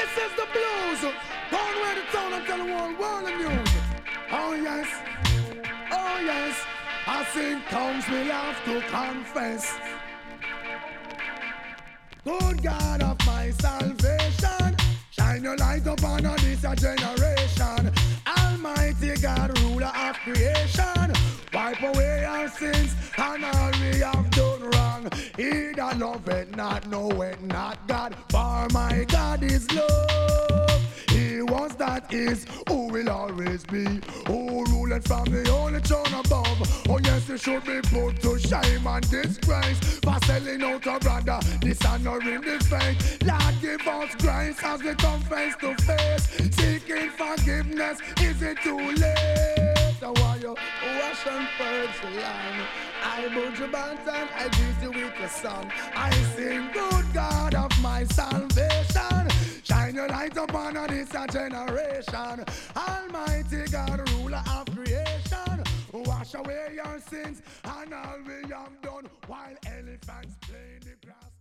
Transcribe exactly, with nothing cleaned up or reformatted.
is the blues. Gone away to town and tell the whole world the news. Oh yes, oh yes, I sing tongues will have to confess. Good God of my salvation, shine your light upon this generation. Almighty God, ruler of creation, wipe away our sins and all we have done wrong. He that loveth not, knoweth not God, for my God is love. He was, that is, who will always be, who ruleth from the only throne above. Oh yes, he should be put to shame and disgrace for selling out a brother, dishonoring the faith. Lord, give us grace as we come face to face, seeking forgiveness. Is it too late? So while you wash and purge the land, I put your bantan, I greet you with a song. I sing, good God of my salvation, shine your light upon this generation. Almighty God, ruler of creation, wash away your sins and all we have done while elephants play the grass.